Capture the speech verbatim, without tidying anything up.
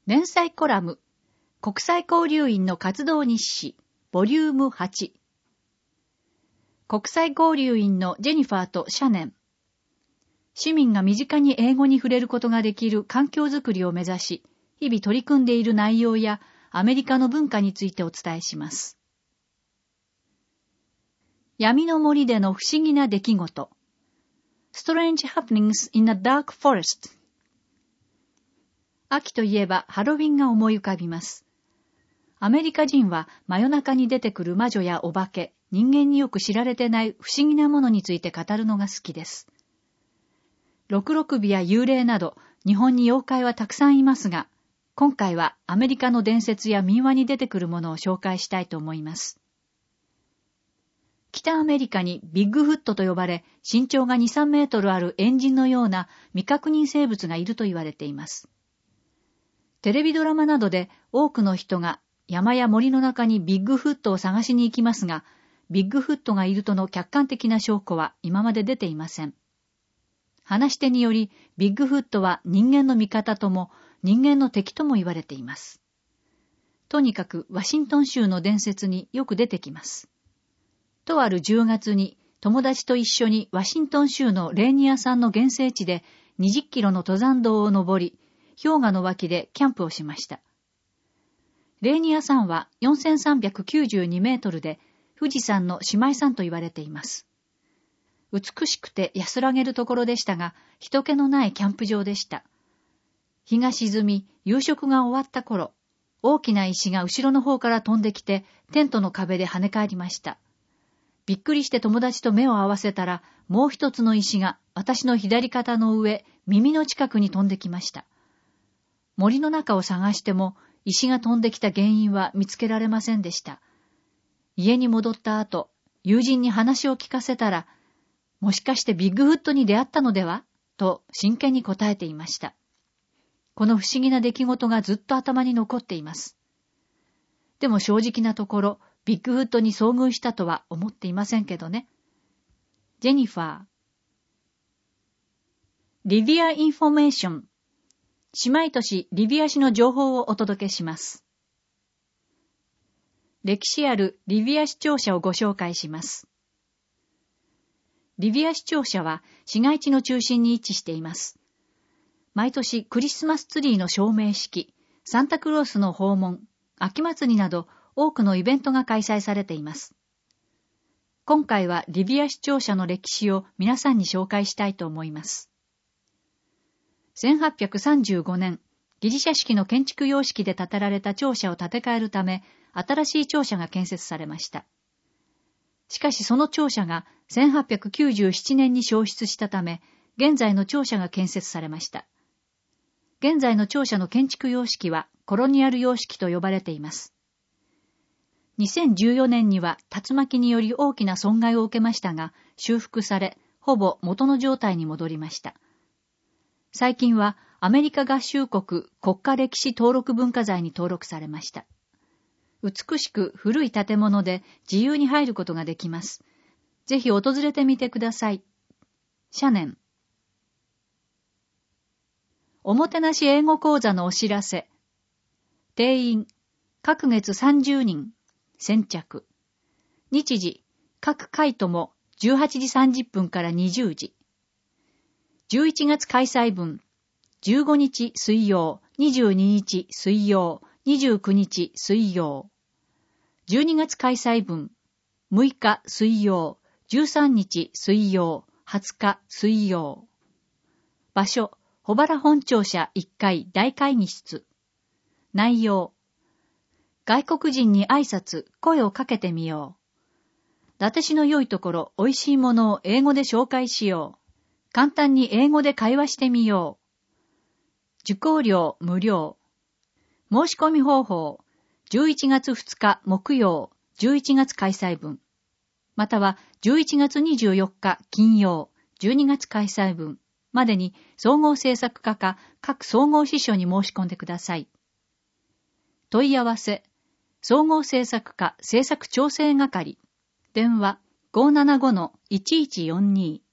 連載コラム、国際交流員の活動日誌、ボリュームはち。国際交流員のジェニファーとシャネン。市民が身近に英語に触れることができる環境づくりを目指し、日々取り組んでいる内容やアメリカの文化についてお伝えします。闇の森での不思議な出来事。Strange happenings in a dark forest。秋といえばハロウィンが思い浮かびます。アメリカ人は真夜中に出てくる魔女やお化け、人間によく知られてない不思議なものについて語るのが好きです。六六尾や幽霊など日本に妖怪はたくさんいますが、今回はアメリカの伝説や民話に出てくるものを紹介したいと思います。北アメリカにビッグフットと呼ばれ、身長がに、さんメートルある猿人のような未確認生物がいると言われています。テレビドラマなどで多くの人が山や森の中にビッグフットを探しに行きますが、ビッグフットがいるとの客観的な証拠は今まで出ていません。話し手により、ビッグフットは人間の味方とも人間の敵とも言われています。とにかくワシントン州の伝説によく出てきます。とあるじゅうがつに友達と一緒にワシントン州のレーニア山の原生地でにじゅっキロの登山道を登り、氷河の脇でキャンプをしました。レーニア山はよんせんさんびゃくきゅうじゅうにメートルで富士山の姉妹山と言われています。美しくて安らげるところでしたが、人気のないキャンプ場でした。日が沈み、夕食が終わった頃、大きな石が後ろの方から飛んできて、テントの壁で跳ね返りました。びっくりして友達と目を合わせたら、もう一つの石が私の左肩の上、耳の近くに飛んできました。森の中を探しても、石が飛んできた原因は見つけられませんでした。家に戻った後、友人に話を聞かせたら、もしかしてビッグフットに出会ったのではと真剣に答えていました。この不思議な出来事がずっと頭に残っています。でも正直なところ、ビッグフットに遭遇したとは思っていませんけどね。ジェニファー。リビアインフォメーション。姉妹都市リビア市の情報をお届けします。歴史あるリビア市庁舎をご紹介します。リビア市庁舎は市街地の中心に位置しています。毎年クリスマスツリーの照明式、サンタクロースの訪問、秋祭りなど多くのイベントが開催されています。今回はリビア市庁舎の歴史を皆さんに紹介したいと思います。せんはっぴゃくさんじゅうごねん、ギリシャ式の建築様式で建てられた庁舎を建て替えるため、新しい庁舎が建設されました。しかしその庁舎がせんはっぴゃくきゅうじゅうななねんに焼失したため、現在の庁舎が建設されました。現在の庁舎の建築様式はコロニアル様式と呼ばれています。にせんじゅうよねんには竜巻により大きな損害を受けましたが、修復され、ほぼ元の状態に戻りました。最近はアメリカ合衆国国家歴史登録文化財に登録されました。美しく古い建物で自由に入ることができます。ぜひ訪れてみてください。シャネン。おもてなし英語講座のお知らせ。定員、各月さんじゅうにん、先着。日時、各回ともじゅうはちじさんじゅっぷんからにじゅうじ。じゅういちがつ開催分、じゅうごにち水曜、にじゅうににち水曜、にじゅうくにち水曜。じゅうにがつ開催分、むいか水曜、じゅうさんにち水曜、はつか水曜。場所、保原本庁舎いっかい大会議室。内容、外国人に挨拶、声をかけてみよう。伊達市の良いところ、美味しいものを英語で紹介しよう。簡単に英語で会話してみよう。受講料無料。申し込み方法、じゅういちがつふつか木曜、じゅういちがつ開催分。またはじゅういちがつにじゅうよっか金曜、じゅうにがつ開催分までに総合制作課か各総合支所に申し込んでください。問い合わせ、総合制作課制作調整係。電話 ごーななごのいちいちよんに。